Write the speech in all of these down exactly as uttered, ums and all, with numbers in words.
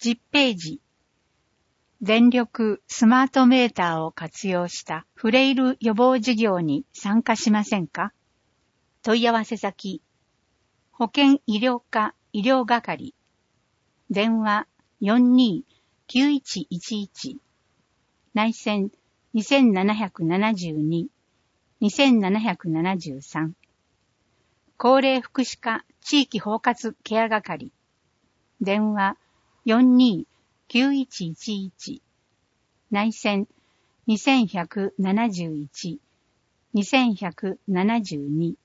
じゅっページ。電力スマートメーターを活用したフレイル予防事業に参加しませんか？問い合わせ先、保健医療課医療係、電話 よんにーきゅういちいちいち、内線にせんななひゃくななじゅうに、にせんななひゃくななじゅうさん、高齢福祉課地域包括ケア係、電話 よんにーきゅういちいちいち、内線にせんひゃくななじゅういち、にせんひゃくななじゅうに。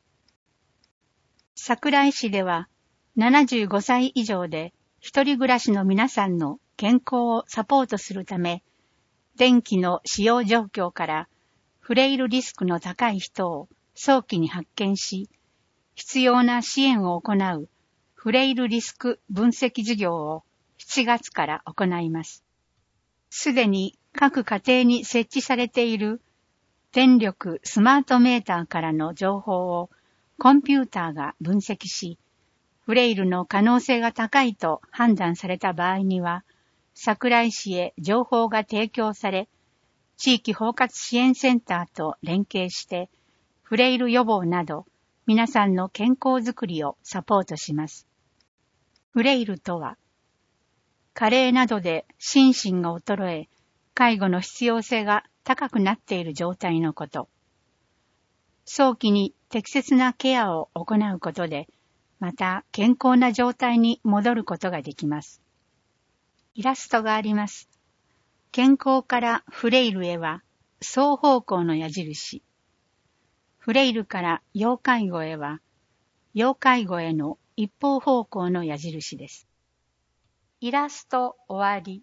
桜井市ではななじゅうごさい以上で一人暮らしの皆さんの健康をサポートするため、電気の使用状況からフレイルリスクの高い人を早期に発見し、必要な支援を行うフレイルリスク分析事業をしちがつから行います。すでに各家庭に設置されている電力スマートメーターからの情報をコンピューターが分析し、フレイルの可能性が高いと判断された場合には、桜井市へ情報が提供され、地域包括支援センターと連携して、フレイル予防など、皆さんの健康づくりをサポートします。フレイルとは、加齢などで心身が衰え、介護の必要性が高くなっている状態のこと。早期に適切なケアを行うことで、また健康な状態に戻ることができます。イラストがあります。健康からフレイルへは双方向の矢印。フレイルから要介護へは、要介護への一方方向の矢印です。イラスト終わり。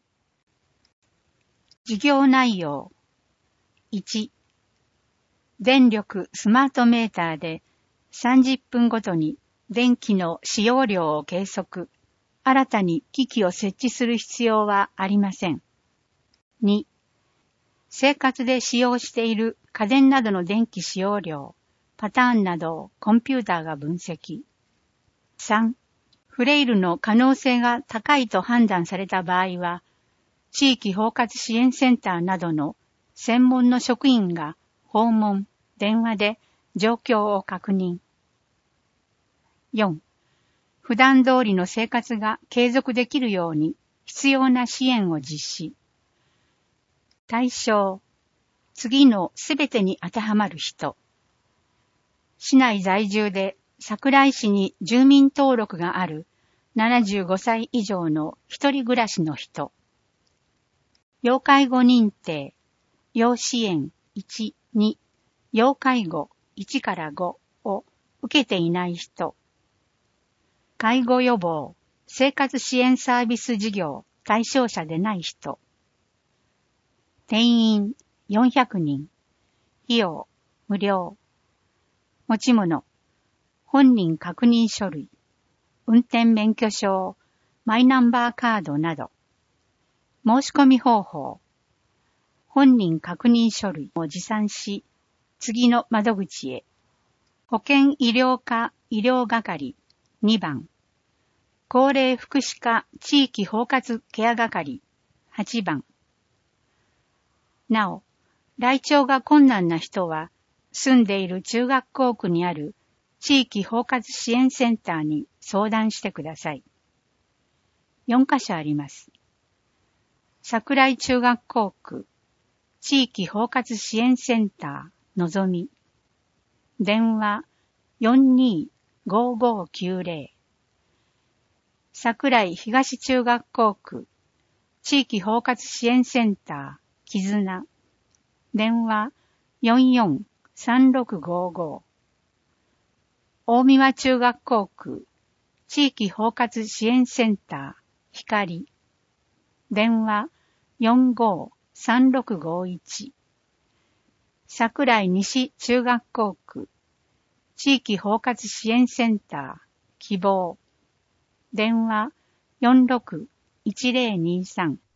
授業内容。いち、電力スマートメーターでさんじゅっぷんごとに電気の使用量を計測、新たに機器を設置する必要はありません。に、生活で使用している家電などの電気使用量、パターンなどをコンピューターが分析。さん、フレイルの可能性が高いと判断された場合は、地域包括支援センターなどの専門の職員が訪問、電話で状況を確認。よん、普段通りの生活が継続できるように必要な支援を実施。対象、次のすべてに当てはまる人。市内在住で桜井市に住民登録があるななじゅうごさい以上の一人暮らしの人。要介護認定、要支援いち、に、要介護いちからごを受けていない人。介護予防、生活支援サービス事業対象者でない人。定員よんひゃくにん。費用無料。持ち物、本人確認書類、運転免許証、マイナンバーカードなど。申し込み方法、本人確認書類を持参し、次の窓口へ。保健医療課医療係にばん、高齢福祉課地域包括ケア係はちばん。なお、来庁が困難な人は、住んでいる中学校区にある地域包括支援センターに相談してください。よんカ所あります。桜井中学校区地域包括支援センターのぞみ。電話 よんにーごーごーきゅうぜろ。桜井東中学校区地域包括支援センター絆。電話 よんよんさんろくごーごー。大三輪中学校区地域包括支援センター光。電話 よんごーさんろくごーいち。桜井西中学校区地域包括支援センター希望。電話 よんろくいちぜろにさん。